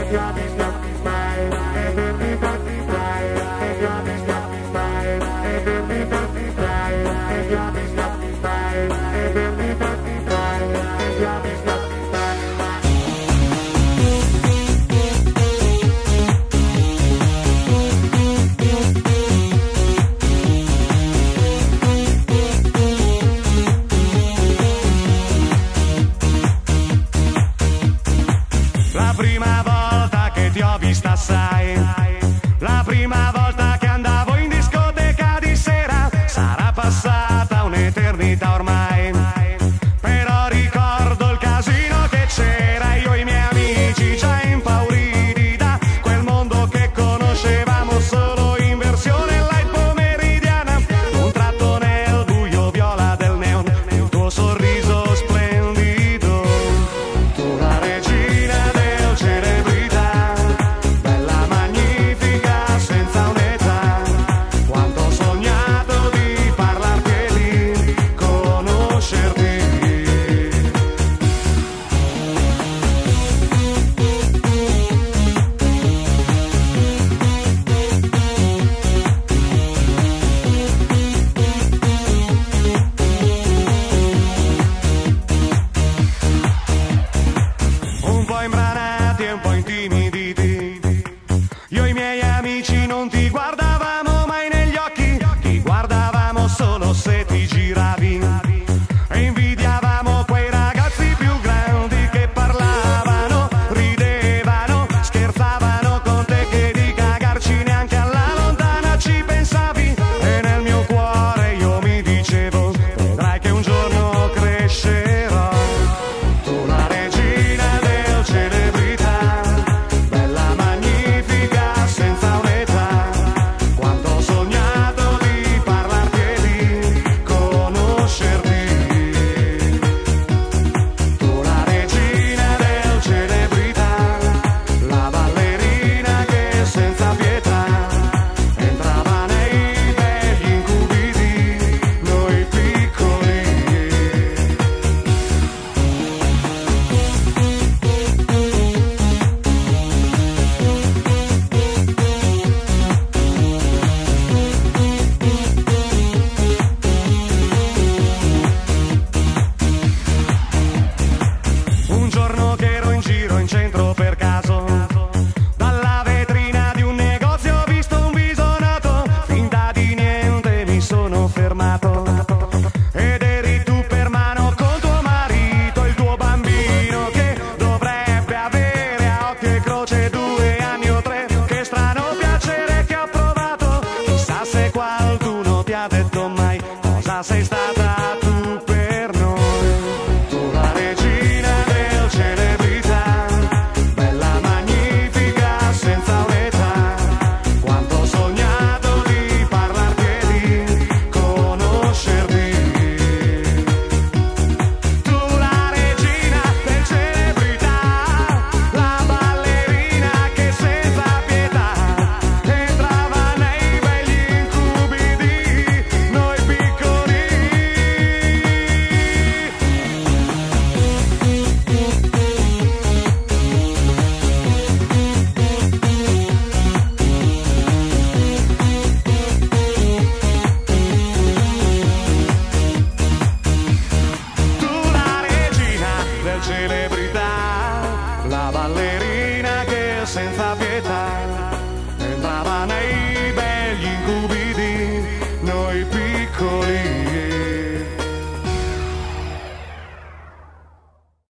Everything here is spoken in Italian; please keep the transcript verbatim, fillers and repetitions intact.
La prima volta che ti ho vista, sai, la prima volta che andavo in discoteca di sera, sarà passata un'eternità ormai, però ricordo il casino che c'era, io e i miei amici già impauriti da quel mondo che conoscevamo solo in versione light pomeridiana, un tratto nel buio viola del neon, il tuo sorriso splendido, tu la regina del celebrità, bella magnifica senza un'età, quanto ho sognato di parlarti e di conoscerti. Un po' imbranati e un po' intimiditi, io e i miei amici non ti guardavamo mai negli occhi, ti guardavamo solo se ti giravi e invidiavamo quei ragazzi più grandi che parlavano, ridevano, scherzavano con te, che di cagarci neanche alla lontana ci pensavi, e nel mio cuore io mi dicevo, vedrai che un giorno crescerò, tu la regina del celebrità, bella magnifica senza un'età, quanto ho sognato di parlarti e di conoscerti, tu la regina del celebrità, la ballerina che senza pietà entrava nei begli incubi di noi piccoli. Un giorno che ero in giro in centro per caso, dalla vetrina di un negozio ho visto un viso noto, finta di niente mi sono fermato, ed eri tu per mano con tuo marito, il tuo bambino che dovrebbe avere a occhio e croce due anni o tre, che strano piacere che ho provato, chissà se qualcuno ti ha detto mai cosa sei stata tu per noi, tu la regina del celebrità, bella magnifica senza un'età, quanto ho sognato di parlarti e di conoscerti, tu la regina del celebrità, la ballerina che senza pietà entrava nei begli incubi di noi piccoli. Tu la regina del celebrità, la ballerina che senza pietà